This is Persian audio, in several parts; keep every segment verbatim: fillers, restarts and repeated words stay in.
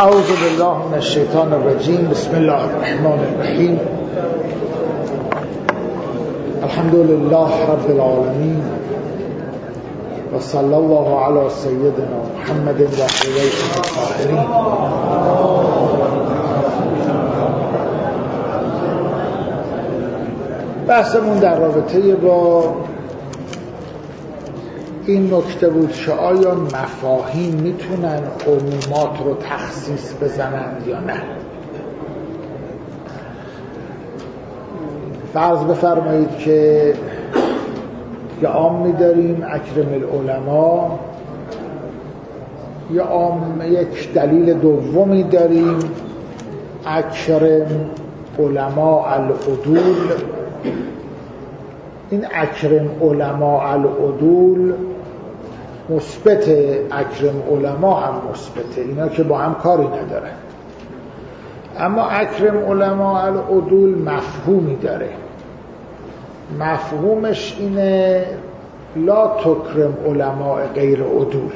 اعوذ بالله من الشیطان الرجیم. بسم الله الرحمن الرحیم. الحمد لله رب العالمین و صلی الله علی سیدنا محمد و آله الطاهرین. بحثمون در رابطه با این نکته بود که آیا مفاهیم میتونن عمومات رو تخصیص بزنند یا نه. فرض بفرمایید که یه عامی داریم اکرم العلماء، یا عام یک دلیل دومی داریم اکرم علماء العدول. این اکرم علماء العدول مثبت، اکرم علماء هم مثبته، اینا که با هم کاری ندارن. اما اکرم علماء العدول مفهومی داره. مفهومش اینه لا تکرم علماء غیر عدول.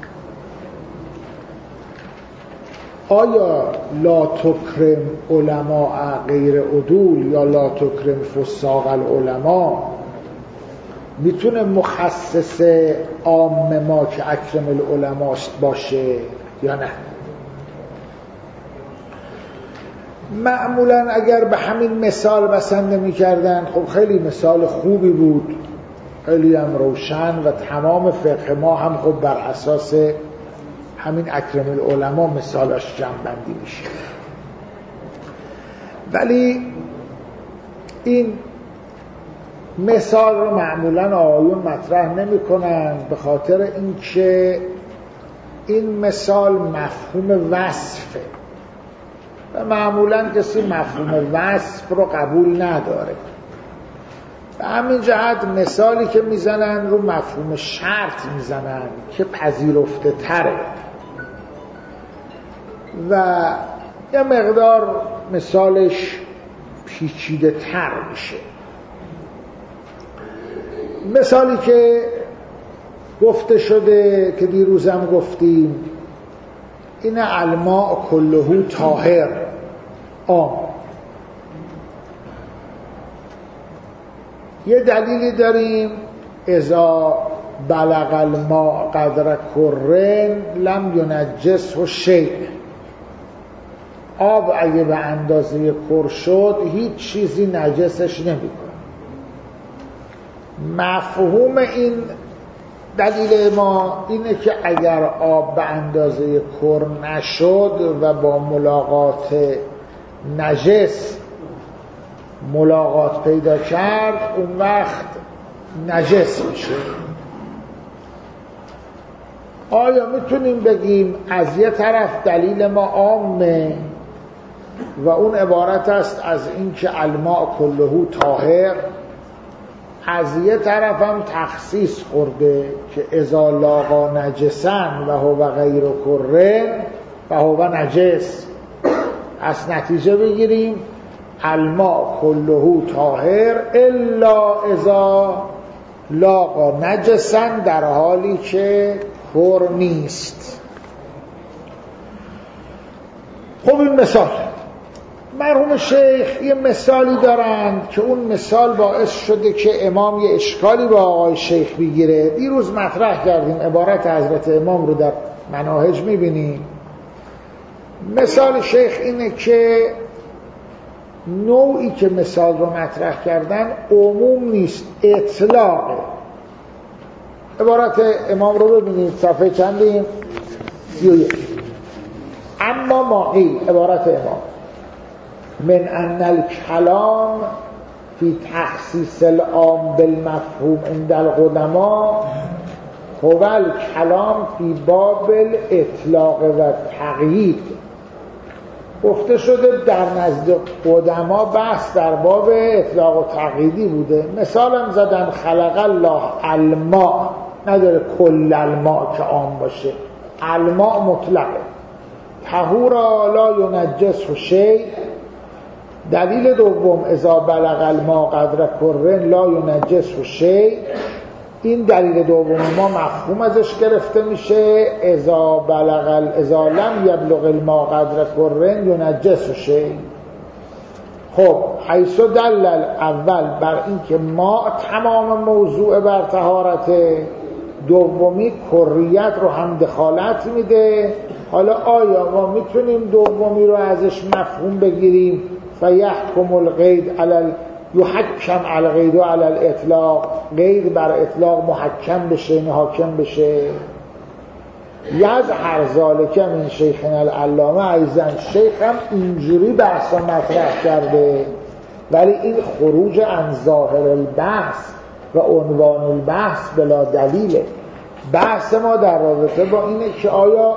آیا لا تکرم علماء غیر عدول یا لا تکرم فساق العلماء میتونه مخصص عام ما که اکرم العلماء باشه یا نه؟ معمولا اگر به همین مثال بسنده میکردن، خب خیلی مثال خوبی بود، خیلی هم روشن و تمام فقه ما هم خب بر اساس همین اکرم العلماء مثالش جمع بندی میشه. ولی این مثال رو معمولا آقایون مطرح نمی کنن به خاطر اینکه این مثال مفهوم وصفه و معمولا کسی مفهوم وصف رو قبول نداره. به همین جهت مثالی که میزنن رو مفهوم شرط میزنن که پذیرفته تره و یه مقدار مثالش پیچیده تر میشه. مثالی که گفته شده که دیروزم گفتیم این الماء کلهو طاهر، عام. یه دلیلی داریم اذا بلغ الماء قدر کرن لم ینجسه شیء. آب اگه به اندازه کر شد هیچ چیزی نجسش نمیکنه. مفهوم این دلیل ما اینه که اگر آب به اندازه کر نشد و با ملاقات نجس ملاقات پیدا کرد، اون وقت نجس میشه. آیا میتونیم بگیم از یه طرف دلیل ما عامه و اون عبارت است از اینکه الماء کلهو طاهر، از یه طرف هم تخصیص خورده که اذا لاقا نجسن و هو غیر کرن و هو نجس، از نتیجه بگیریم الماء کلهو طاهر الا اذا لاقا نجسن، در حالی که کر نیست. خب این مثال مرحوم شیخ یه مثالی دارند که اون مثال باعث شده که امام یه اشکالی با آقای شیخ بگیره. دیروز مطرح کردیم، عبارت حضرت امام رو در مناهج میبینیم. مثال شیخ اینه که نوعی که مثال رو مطرح کردن عموم نیست، اطلاقه. عبارت امام رو ببینید، صفحه چندیم؟ سی و یک. اما ما قیل، عبارت امام، من ان الکلام فی تخصیص العام بالمفهوم عند القدما هو الکلام فی باب الاطلاق و تقیید. گفته شده در نزد قدما بحث در باب اطلاق و تقییدی بوده. مثالم زدن خلق الله الماء، نداره کل الماء که عام باشه، الماء مطلقه. طهورا لا ینجسه شیء. دلیل دوم اذا بلغ الماء قدر کرن لا ینجسه شیء. این دلیل دوم ما مفهوم ازش گرفته میشه اذا بلغ اذا لم یبلغ الماء قدر کرن ینجس شیء. خب حیث دلل اول بر این که ما تمام موضوع بر طهارت، دومی کریت رو هم دخالت میده. حالا آیا ما میتونیم دومی رو ازش مفهوم بگیریم فیحکم القید علی یحکم علی القید و علی الاطلاق، قید بر اطلاق محکم بشه، حاکم بشه؟ یظهر ذلک من شیخنا العلامه ایضا، شیخ هم اینجوری بحثا مطرح کرده، ولی این خروج عن ظاهر البحث و عنوان البحث بلا دلیله. بحث ما در رابطه با اینه که آیا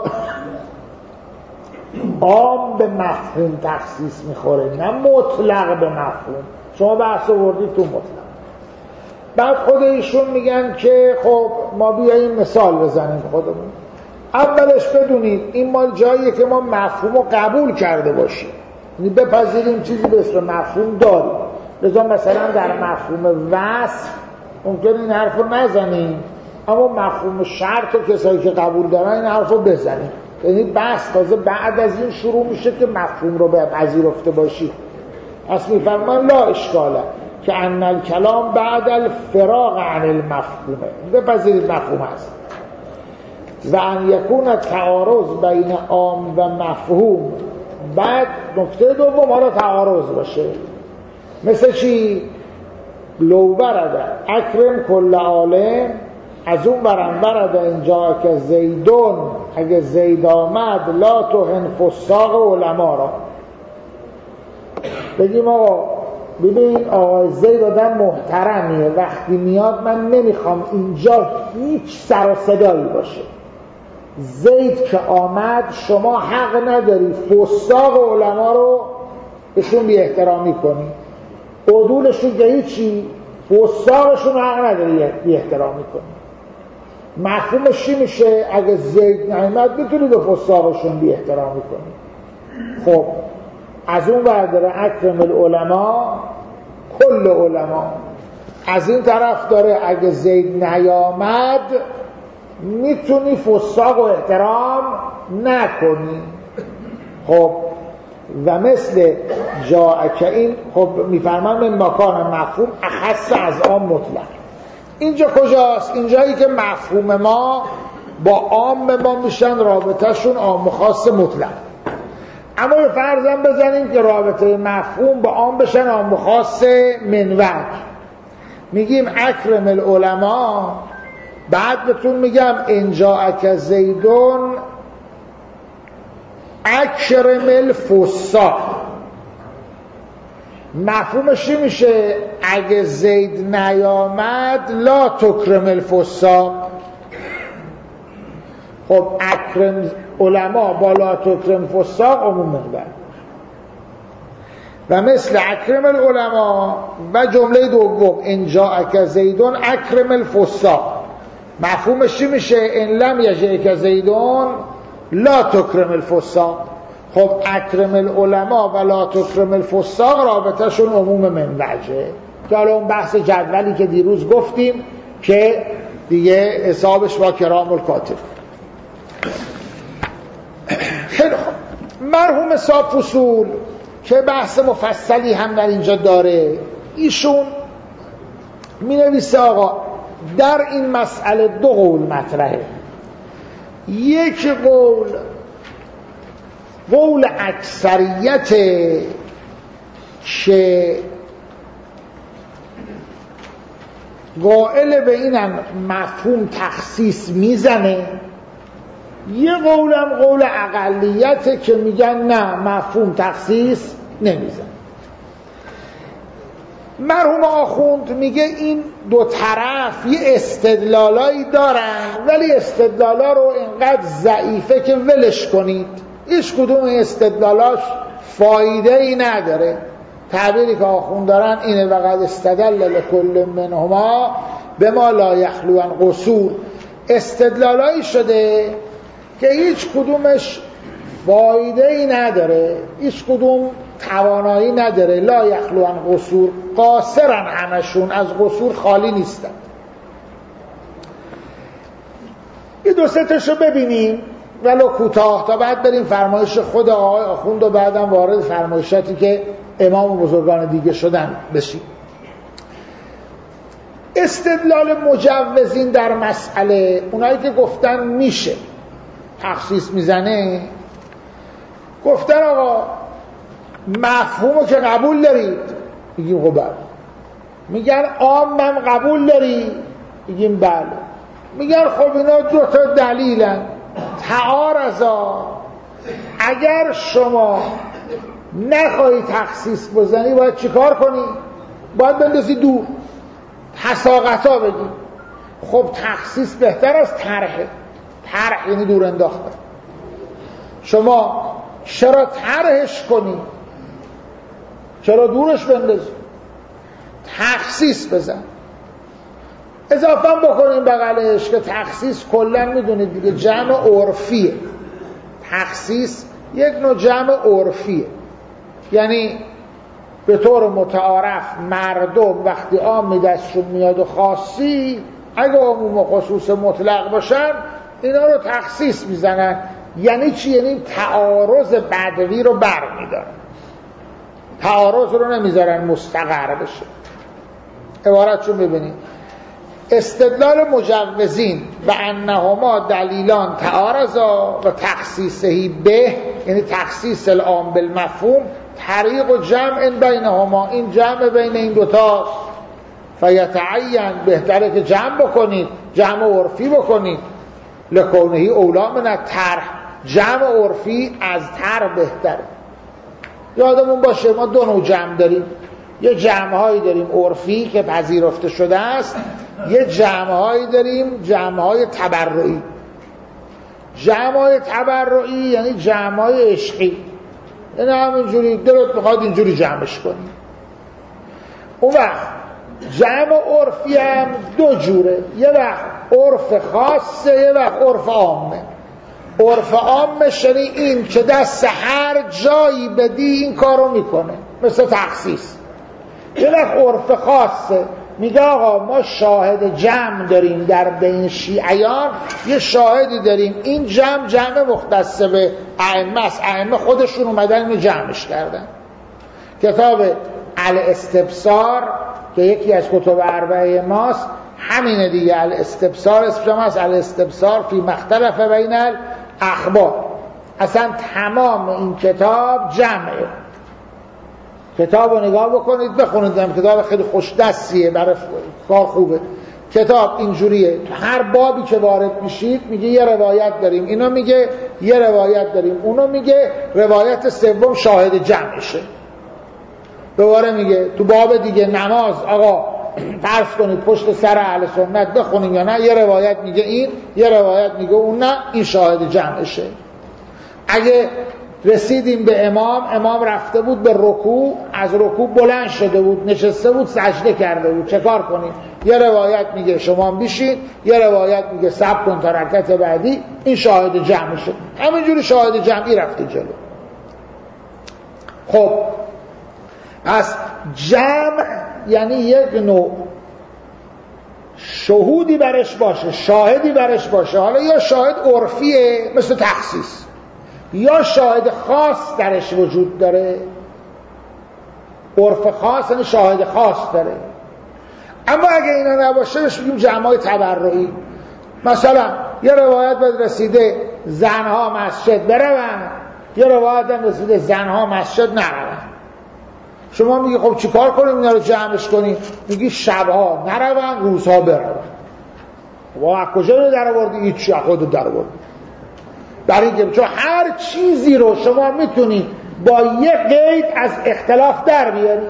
عام به مفهوم تخصیص میخوره نه مطلق به مفهوم. شما بحث آوردید تو مطلق، بعد خود ایشون میگن که خب ما بیاییم مثال بزنیم خودمون. اولش بدونید این مال جاییه که ما مفهوم رو قبول کرده باشیم، یعنی بپذیریم چیزی به اسم مفهوم داریم. لذا مثلا در مفهوم وصف ممکن این حرف رو نزنیم، اما مفهوم شرط و کسایی که قبول دارن این حرف رو بزنیم. یعنی بحث تازه بعد از این شروع میشه که مفهوم رو به پذیرفته باشید. پس میفرمان لا اشکاله که ان الکلام بعد الفراغ عن المفهومه، بپذیرید مفهوم هست. و ان یکون تعارض بین عام و مفهوم، بعد نکته دوم حالا تعارض باشه. مثل چی؟ لو برده اکرم کل عالم، از اون برم برده اینجا که زیدون، اگه زید آمد لا تهن فساق علما را. بگیم آقا ببین آقا زید آدم محترمیه، وقتی میاد من نمیخوام اینجا هیچ سر و صدایی باشه. زید که آمد شما حق نداری فساق علما رو بهشون بی احترامی کنی، عدولشون که هیچی، فساقشون حق نداری بی احترامی کنی. مفهومش چی میشه؟ اگه زید نیامد میتونی به فساقشون بی احترامی کنی. خب از اون برداره اکرم العلماء کل علما، از این طرف داره اگه زید نیامد میتونی فساق و احترام نکنی. خب و مثل جاءک، این خب میفرمان من مکان مفهوم اخص از عام مطلق. اینجا کجاست؟ اینجایی که مفهوم ما با عام ما میشن رابطهشون عام خاص مطلق. اما یه فرضم بزنیم که رابطه مفهوم با عام بشن عام خاص منوج. میگیم اکرم العلماء، بعد بهتون میگم انجاءک زیدون اکرم الفساق. مفهومش چی میشه؟ اگه زید نیامد لا تکرم الفساق. خب اکرم علما با لا تکرم فساق عموم منبر. و مثل اکرم العلما و جمله دوم انجاءک زیدون اکرم الفساق، مفهومش چی میشه؟ ان لم یجئک زیدون لا تکرم الفساق. خب اکرم العلما و لا تکرم الفساق رابطهشون عموم منبعجه، که حالا اون بحث جدولی که دیروز گفتیم که دیگه حسابش با کرام الکاتب. خیلی خوب، مرحوم صاحب فصول که بحث مفصلی هم در اینجا داره، ایشون می نویسه آقا در این مسئله دو قول مطرحه. یک قول قول اکثریت که قائل به اینم مفهوم تخصیص میزنه، یه قولم قول اقلیت که میگن نه مفهوم تخصیص نمیزنه. مرحوم آخوند میگه این دو طرف یه استدلالایی دارن، ولی استدلالا رو اینقدر ضعیفه که ولش کنید، هیچ کدوم استدلالاش فایده ای نداره. تعبیری که آخوند دارن اینه وقد استدل لکل منهما به ما لا یخلو عن قصور. استدلالایی شده که هیچ کدومش فایده ای نداره، هیچ کدوم توانایی نداره. لا یخلو عن قصور، قاصرن همشون، از قصور خالی نیستن. دو سه تاشو ببینیم ولو کوتاه تا بعد بریم فرمایش خود آقای آخوند و بعدم وارد فرمایشاتی که امام و بزرگان دیگه شدن بشیم. استدلال مجوزین در مسئله، اونایی که گفتن میشه تخصیص میزنه، گفتن آقا مفهومو که قبول دارید؟ میگیم خب بله. میگن عامم قبول داری؟ میگیم بله. میگن خب اینا دو تا دلیلن. تعارضا، اگر شما نخواهی تخصیص بزنی باید چیکار کنی؟ باید بندازی دور، حساقتا بگی. خب تخصیص بهتر از طرحه. طرح یعنی دور انداختن. شما چرا طرحش کنی؟ چرا دورش بندازی؟ تخصیص بزن. اضافه بکنیم بغلش که تخصیص کلا میدونید دیگه جمع عرفیه. تخصیص یک نوع جمع عرفیه، یعنی به طور متعارف مردم وقتی عامی دستشون میاد و خاصی، اگه عموم و خصوص مطلق باشن اینا رو تخصیص میزنن. یعنی چی؟ یعنی تعارض بدوی رو بر میدارن، تعارض رو نمیذارن مستقر بشه. عبارتشون ببینید: استدلال مجوزین و انهما دلیلان تعارضا و تخصیصهی به، یعنی تخصیص العام بالمفهوم، طریق و جمع بینهما، این جمع بین این دوتاست. فیتعین، بهتره که جمع بکنید، جمع عرفی بکنید. لکونهی اولا من الطرح، جمع عرفی از طرح بهتره. یادمون باشه ما دو نوع جمع داریم، یه جمع‌هایی داریم عرفی که پذیرفته شده است، یه جمع‌هایی داریم جمع‌های تبرعی. جمع‌های تبرعی یعنی جمع‌های عشقی، یعنی همینجوری دلت میخواد اینجوری جمعش کنی. اون وقت جمع عرفی هم دو جوره، یه وقت عرف خاصه، یه وقت عرف عامه. عرف عامش یعنی این که دست هر جایی بدی این کارو میکنه، مثل تخصیص. یه وقت عرف خاصه، میگه آقا ما شاهد جمع داریم در بین شیعیان، یه شاهدی داریم این جمع جمع مختص به ائمه است، ائمه خودشون اومدن اینو جمعش کردن. کتاب الاستبصار که یکی از کتب اربعه ماست همینه دیگه، الاستبصار اسمش هست، الاستبصار فی مختلف بین الاخبار. اصلا تمام این کتاب جمعه. کتاب رو نگاه بکنید، بخونید، هم کتاب خیلی خوش دستیه، برای کار خوبه. کتاب اینجوریه، هر بابی که وارد میشید میگه یه روایت داریم، اینو میگه، یه روایت داریم، اونو میگه، روایت سوم شاهد جمعشه. دوباره میگه تو باب دیگه نماز آقا فرض کنید پشت سر اهل سنت بخونیم یا نه، یه روایت میگه این، یه روایت میگه اون، نه این شاهد جمعشه. اگه رسیدیم به امام، امام رفته بود به رکوع، از رکوع بلند شده بود، نشسته بود، سجده کرده بود، چه کار کنیم؟ یه روایت میگه شما بیشین، یه روایت میگه صبر کن تا رکعت بعدی، این شاهد جمعشه. همینجوری شاهد جمعی رفته جلو. خب پس جمع یعنی یک نوع شهودی برش باشه، شاهدی برش باشه. حالا یا شاهد عرفیه مثل تخصیص، یا شاهد خاص درش وجود داره. عرف خاص یعنی شاهد خاص داره. اما اگه اینا نباشه بهش میگیم جمع‌های تبرعی. مثلا یه روایت باید رسیده زنها مسجد برون، یه روایت هم رسیده زنها مسجد نرون. شما میگی خب چی کار کنیم اینا رو جمعش کنیم؟ میگی شبها نرون، روزها برون. واقعا کجا رو در آوردی؟ هیچی، خودت در آوردی. برای اینکه چون هر چیزی رو شما میتونید با یک قید از اختلاف در بیارید.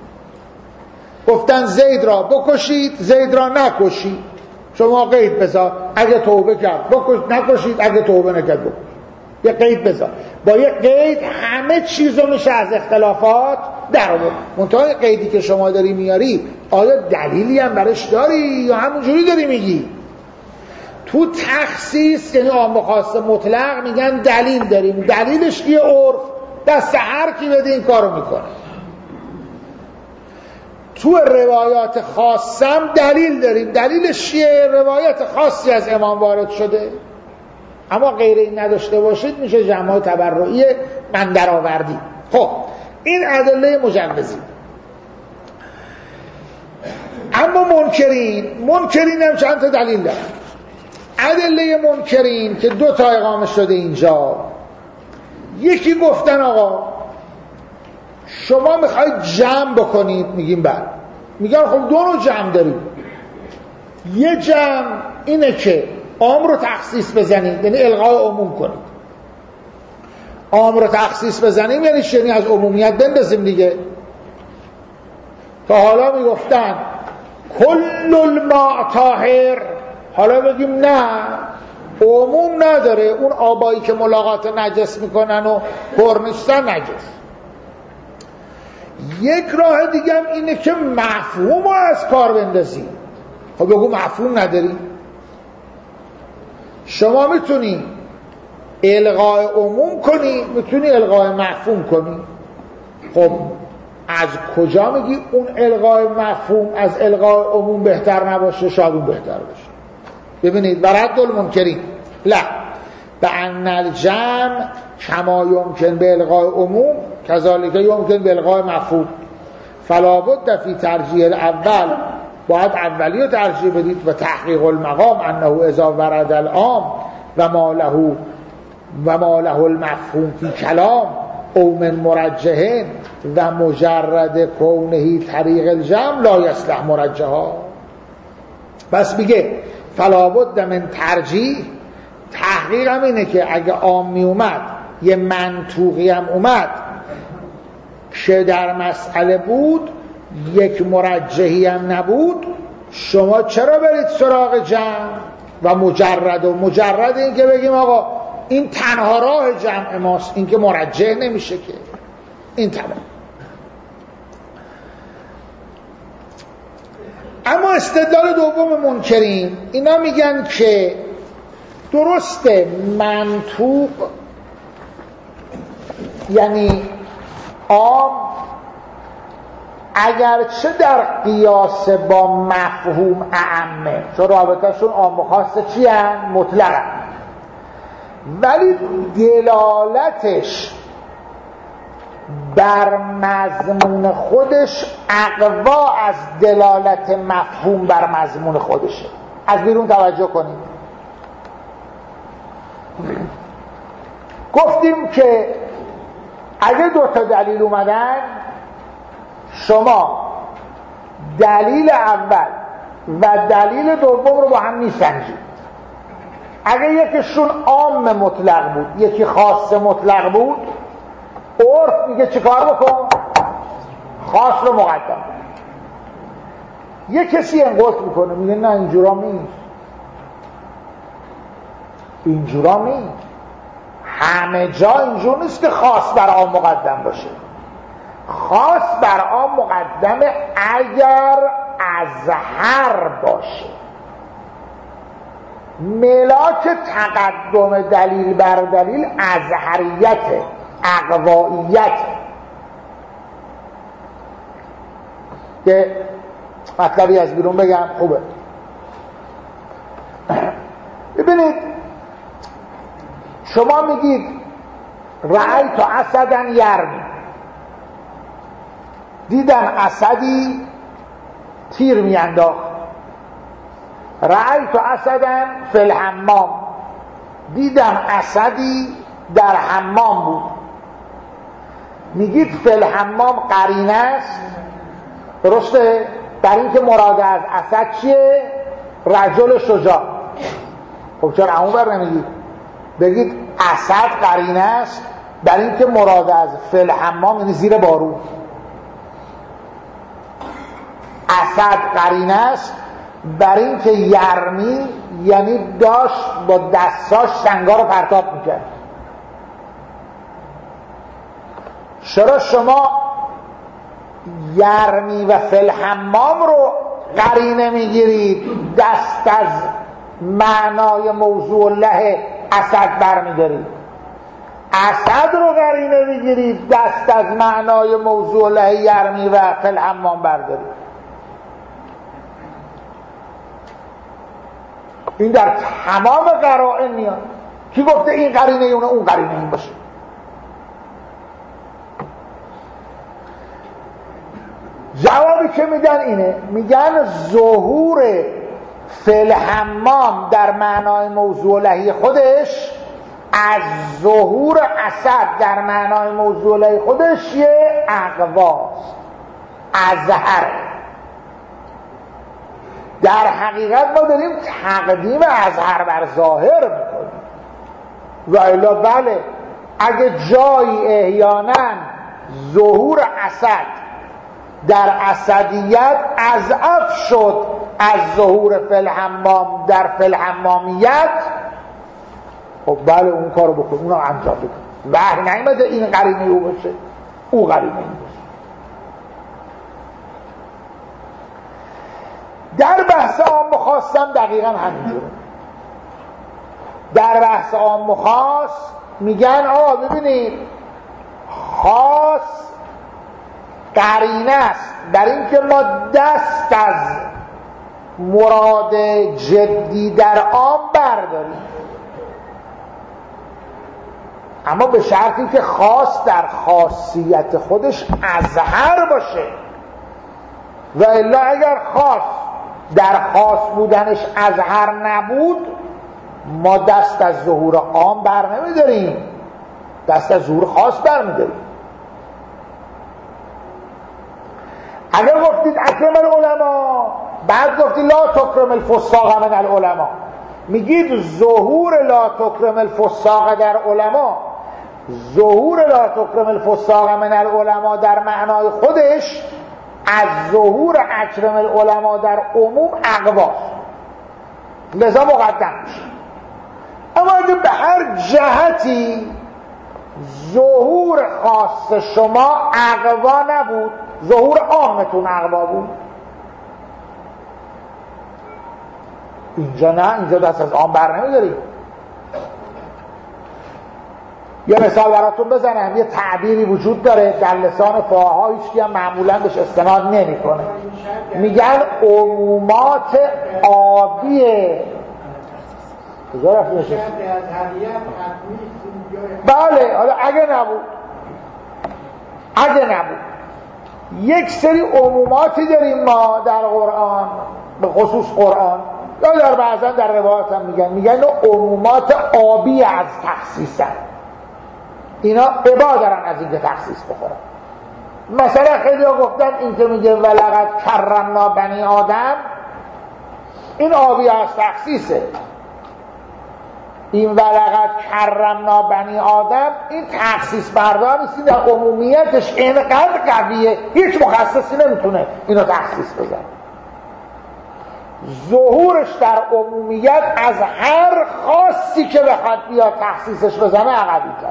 گفتن زید را بکشید، زید را نکشید، شما قید بذار، اگه توبه کرد بکش، نکشید اگه توبه نکرد بکش. یک قید بذار، با یک قید همه چیز رو میشه از اختلافات در آورد. منتها قیدی که شما داری میاری آیا دلیلی هم برش داری یا همونجوری داری میگی؟ تو تخصیص یعنی عام و خاص مطلق میگن دلیل داریم، دلیلش یه عرف، دست هر کی بده این کارو میکنه. تو روایات خاصم دلیل داریم. دلیلش چیه؟ روایت خاصی از امام وارد شده، اما غیر این نداشته باشید میشه جمع تبرعی من درآوردی. خب این ادله مجوزی. اما منکرین منکرین هم چند تا دلیل دارن. ادله منکرین که دو تا اقامه شده اینجا، یکی گفتن آقا شما میخواید جمع بکنید، میگیم بله. میگن خب دو نوع جمع داریم. یه جمع اینه که عام رو تخصیص بزنید، یعنی الغای عموم کنید. عام رو تخصیص بزنیم یعنی یعنی از عمومیت بندازیم دیگه. تا حالا میگفتن کل الماء طاهر، حالا بگیم نه، عموم نداره، اون آبایی که ملاقات نجس میکنن و پر نیستن نجس. یک راه دیگه هم اینه که مفهوم رو از کار بندازیم. خب بگو مفهوم نداری، شما میتونی الغای عموم کنی، میتونی الغای مفهوم کنی. خب از کجا میگی اون الغای مفهوم از الغای عموم بهتر نباشه؟ شاید اون بهتر باشه. ببینید برد المنکرین لا بأن الجمع کما یمکن به الغای عموم کذالک یمکن به الغای مفهوم فلا بد فی ترجیح الاول، باید اولی رو ترجیح بدید و تحقیق المقام انه اذا ورد العام و ما له و ما له المفهوم فی کلام او من مرجحین و مجرد کونه طریق الجمع لا یصلح مرجحا. بس میگه فلا بد من ترجیح. تحقیق هم اینه که اگه عام می اومد یه منطوقی هم اومد که در مسئله بود یک مرجحی هم نبود، شما چرا برید سراغ جمع و مجرد؟ و مجرد این که بگیم آقا این تنها راه جمع ماست، این که مرجح نمیشه که، این تمام. اما استدلال دوم منکرین، اینا میگن که درسته منطوق یعنی عام اگرچه در قیاس با مفهوم اعمه، چون رابطهشون عام و خاصه چی هن؟ مطلق هن. ولی دلالتش بر مضمون خودش اقوا از دلالت مفهوم بر مضمون خودشه. از بیرون توجه کنید. گفتیم که اگه دو تا دلیل اومدن، شما دلیل اول و دلیل دوم رو با هم میسنجید. اگه یکیشون عام مطلق بود یکی خاص مطلق بود، عرف میگه چیکار بکن؟ خاص رو مقدم. یه کسی انقلت میکنه میگه نه اینجورا نیست، اینجورا نیست، همه جا اینجور نیست که خاص بر عام مقدم باشه. خاص بر عام مقدمه اگر اظهر باشه. ملاک تقدم دلیل بر دلیل اظهریت، اقوائیت. که مطلبی از بیرون بگم خوبه. ببینید شما میگید رأیت اسدا یرمی، دیدم اسدی تیر میانداخت. رأیت اسدا فی الحمام، دیدم اسدی در حمام بود. میگید فی الحمام قرینه است، درسته؟ در این که مراد از اسد چیه؟ رجل شجاع. خب چرا اون بر نمیگید؟ بگید اسد قرینه است در این که مراد از فی الحمام یعنی زیر بارون. اسد قرینه است بر این که یرمی یعنی داشت با دستاش سنگا رو پرتاب میکرد. چرا شما یرمی و فی الحمام رو قرینه میگیرید، دست از معنای موضوع له اسد برمیدارید؟ اسد رو قرینه میگیرید، دست از معنای موضوع له یرمی و فی الحمام بردارید. این در تمام قرائن میاد. کی گفته این قرینه اونه اون قرینه این باشه؟ جوابی که میدن اینه، میگن ظهور فعل حمام در معنای موضوع لهی خودش از ظهور اسد در معنای موضوع لهی خودش یه اقواست، اظهر. در حقیقت ما داریم تقدیم اظهر بر ظاهر میکنیم. و الا بله، اگه جایی احیانا ظهور اسد در اسدیت اضعف شد از ظهور فی الحمام در فی الحمامیت، خب بله اون کارو بکن، اونو انجام بکن. وحی نیامده این قرینه او باشه او قرینه این باشه. در بحث عام و خاصم دقیقا همینجوره. در بحث عام و خاص میگن آقا ببینید خاص قرینه است در اینکه ما دست از مراد جدی در عام برداریم، اما به شرطی که خاص در خاصیت خودش اظهر باشه. و الا اگر خاص در خاص بودنش اظهر نبود، ما دست از ظهور عام بر نمیداریم، دست از ظهور خاص بر میداریم. اگر گفتید اکرم العلماء، بعد گفتید لا تکرم الفساق من العلماء، میگید ظهور لا تکرم الفساق در علما، ظهور لا تکرم الفساق من العلماء در معنای خودش از ظهور اکرم العلماء در عموم اقواست، لذا مقدم میشه. اما اگه به هر جهتی ظهور خاص شما اقوا نبود، ظهور عامتون اقوا بود، اینجا نه، اینجا دست از عام بر نمیداریم. یه مثال براتون بزنم. یه تعبیری وجود داره در لسان فقها، هیچ کی هم معمولا بهش استناد نمیکنه. میگن عمومات آبیه. کجا رفت میشه؟ بله، حالا اگه نبود اگه نبود یک سری عموماتی داریم ما در قرآن، به خصوص قرآن، یا در بعضا در روایات هم میگن میگن عمومات آبی از تخصیصن، اینا عبا دارن از اینکه تخصیص بخورن. مثلا خیلی ها گفتن این که میگه ولقد کرمنا بنی آدم، این آبی از تخصیصه. این ولقد کرمنا بنی آدم این تخصیص بردار نیست، در عمومیتش اینقدر قویه هیچ مخصصی نمیتونه اینو تخصیص بزنه. ظهورش در عمومیت از هر خاصی که بخواد بیاد تخصیصش بزنه عقبی کرد.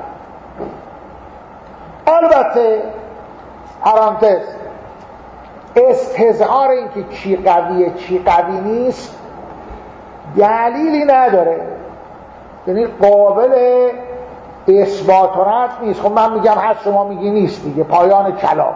البته پرانتز، استظهار این که چی قویه چی قوی نیست دلیلی نداره، یعنی قابل اثبات و رد نیست. خب من میگم هست، شما میگی نیست دیگه، پایان کلام.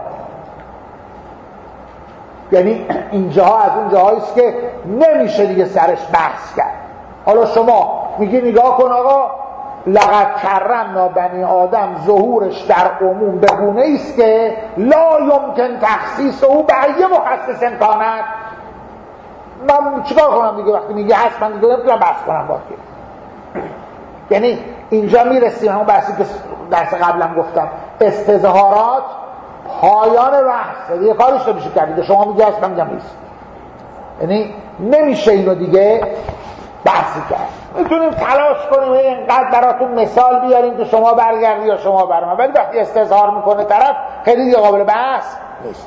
یعنی اینجاها از اون جاهاییست که نمیشه دیگه سرش بحث کرد. حالا شما میگی نگاه کن آقا، لقد کرمنا بنی آدم ظهورش در عموم به گونه ایست که لا یمکن تخصیص او به یه مخصص امکانت. من چیکار کنم دیگه وقتی میگه هست؟ من دیگه نمیتونم بحث کنم باید. یعنی اینجا میرسیم همون بحثی که درس قبلم گفتم، استظهارات پایان بحثه دیگه، کارش نمیشه کرد. شما میگه هست، من میگم نیست، یعنی نمیشه اینو دیگه بحثی کرد. میتونیم تلاش کنیم اینقدر براتون مثال بیاریم که شما برگردی یا شما برم، ولی وقتی استظهار میکنه طرف خیلی دیگه قابل بحث نیست.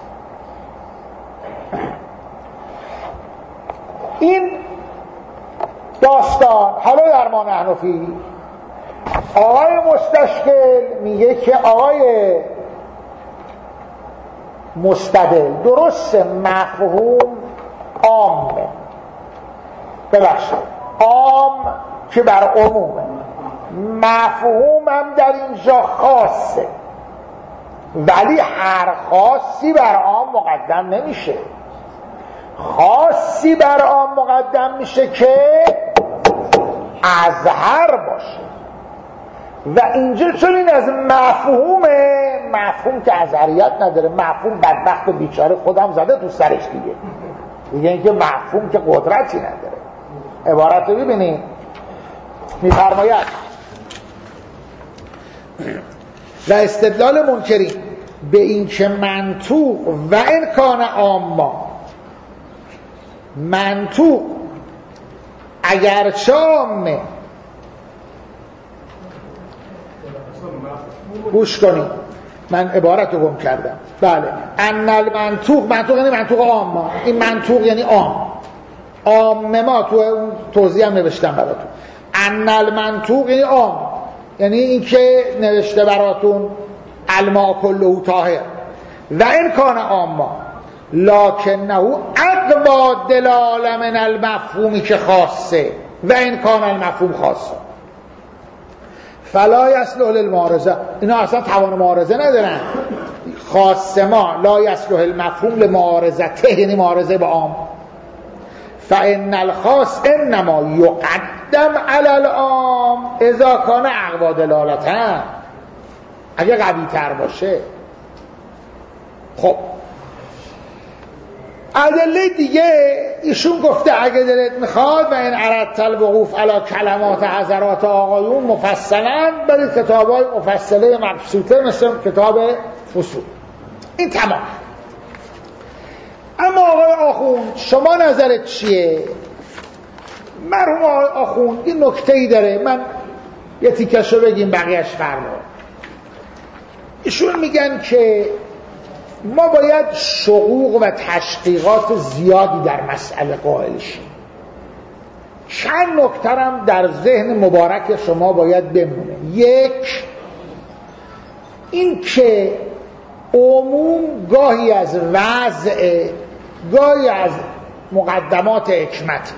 این داستان حالا در ما نحنفی، آقای مستشکل میگه که آقای مستدل درست مفهوم عامه، ببخشید عام که بر عمومه، مفهوم هم در اینجا خاصه، ولی هر خاصی بر عام مقدم نمیشه. خاصی بر عام مقدم میشه که ازهر باشه. و اینجا چون این از مفهومه، مفهوم که ازهریت نداره، مفهوم بدبخت و بیچاره خودم زده تو سرش دیگه دیگه اینکه مفهوم که قدرتی نداره. عبارت رو ببینید میفرماید و استدلال منکرین به این که منطوق و امکان عاما، منطوق اگرچه عامه، گوش کنید من عبارت رو گم کردم. بله، ان المنطوق، منطوق یعنی منطوق عام، این منطوق یعنی عام، عام ما تو اون توضیح هم نوشتم براتون. ان المنطوق یعنی عام، یعنی این که نوشته براتون الماء کله طاهر و ان کان عاما لکنه اقوا دلاله من المفهومی که خاصه و ان کان المفهوم خاصه فلا یصلح للمعارضه. اینا اصلا توان معارضه ندارن. خاص ما لا یصلح المفهوم لمعارضته، یعنی معارضه با عام. فان الخاص انما یقدم علی العام اذا کان اقوا دلالته، اگه قوی تر باشه. خب ادله دیگه ایشون گفته اگه دلت میخواد و این اردت الوقوف علی کلمات حضرات آقایون مفصلا برید کتابای مفصله مبسوطه مثل کتاب فصول. این تمام. اما آقای آخوند شما نظرت چیه؟ مرحوم آقای آخوند این نکته‌ای داره، من یه تیکشو بگیم بقیهش فرمون. ایشون میگن که ما باید شقوق و تشقیقات زیادی در مسئله قائل شیم. چند نکترم در ذهن مبارک شما باید بمونه. یک، این که عموم گاهی از وضع، گاهی از مقدمات حکمت.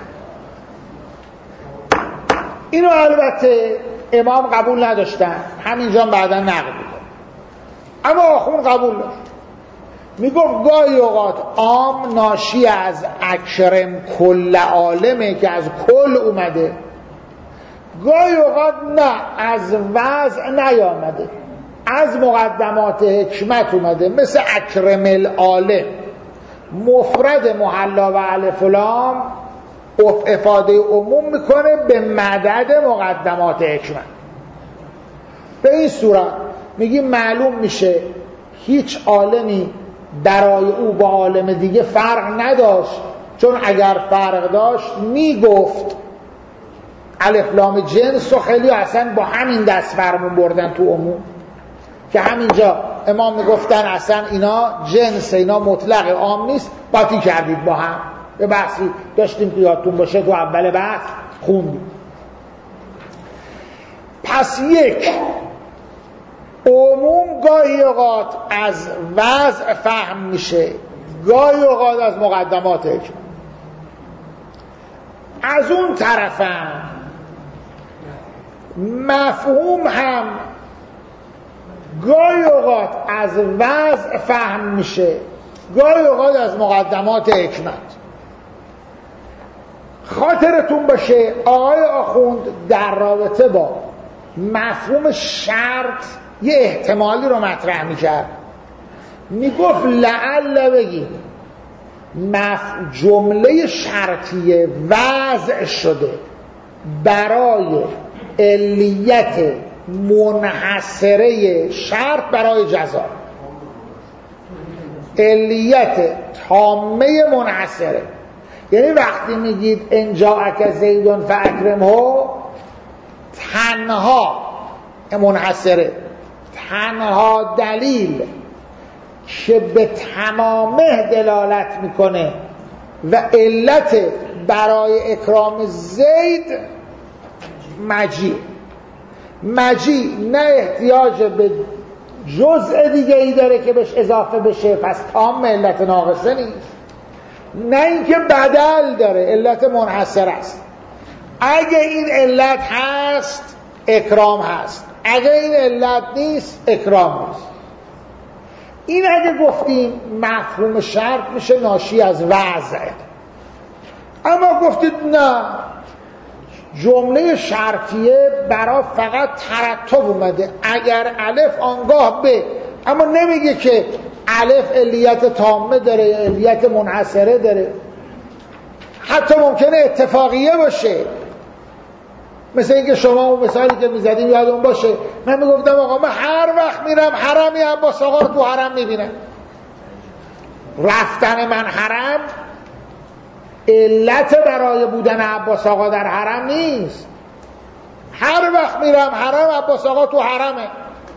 اینو البته امام قبول نداشتن، همینجا بعدا نقل میکنه، اما آخون قبول داشت. میگم گاهی اوقات عام ناشی از اکرم کل عالمه که از کل اومده، گاهی اوقات نه، از وضع نیامده، از مقدمات حکمت اومده، مثل اکرم العالم مفرد محلا و الف و لام افاده عموم میکنه به مدد مقدمات حکمت. به این صورت میگیم معلوم میشه هیچ عالمی برای او با عالم دیگه فرق نداشت، چون اگر فرق داشت میگفت الف لام جنس و خیلی اصلا با همین دست فرمون بردن تو عموم، که همینجا امام میگفتن اصلا اینا جنس، اینا مطلق عام نیست، قاطی کردید با هم. به بحثی داشتیم که یادتون باشه تو اول بحث خوندیم. پس یک، عموم گاهی اوقات از وضع فهم میشه، گاهی اوقات از مقدمات حکمت. از اون طرفم مفهوم هم گاهی اوقات از وضع فهم میشه، گاهی اوقات از مقدمات حکمت. خاطرتون باشه آقای آخوند در رابطه با مفهوم شرط یه احتمالی رو مطرح میکرد، میگفت لعل بگیم مف... جمله شرطیه وضع شده برای علیت منحصره شرط برای جزا، علیت تامه منحصره. یعنی وقتی میگید ان جاءک زید فاکرمه، تنها منحصره، تنها دلیل که به تمامه دلالت میکنه و علت برای اکرام زید مجیع. مجیع نه احتیاج به جزء دیگه ای داره که بهش اضافه بشه، پس تام علت ناقصه نیست، نه اینکه بدل داره، علت منحصر است. اگه این علت هست اکرام هست، اگه این علت نیست اکرام نیست. این اگه گفتیم مفهوم شرط میشه ناشی از وضع. اما گفتید نه، جمله شرطیه برای فقط ترتب اومده، اگر الف آنگاه به، اما نمیگه که الف علیت تامه داره یا علیت منحصره داره. حتی ممکنه اتفاقیه باشه، مثل اینکه شما اون مثالی که میزدیم یادون باشه، من میگفتم آقا من هر وقت میرم حرمی عباس آقا رو تو حرم میبینم. رفتن من حرم علت برای بودن عباس آقا در حرم نیست. هر وقت میرم حرم عباس آقا تو حرمه،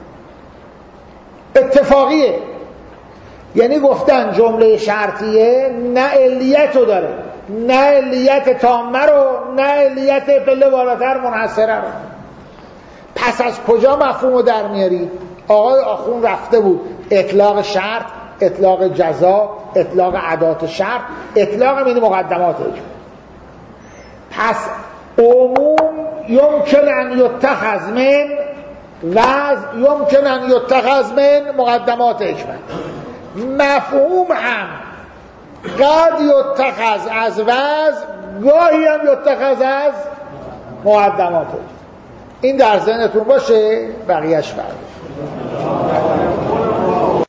اتفاقیه. یعنی گفتن جمله شرطیه نه علیت رو داره، نه علیت تامه رو، نه علیت پله بالاتر منحصره رو. پس از کجا مفهوم رو در میاری؟ آقای آخون رفته بود اطلاق شرط، اطلاق جزا، اطلاق عدات شرط، اطلاق من مقدمات اجماع. پس عموم یمکن ان یتخذ من و یمکن ان یتخذ من مقدمات اجماع. مفهوم هم قد یتخذ از وضع، گاهی هم یتخذ از مقدمات اجماع. این در ذهنتون باشه، بقیهش فرق.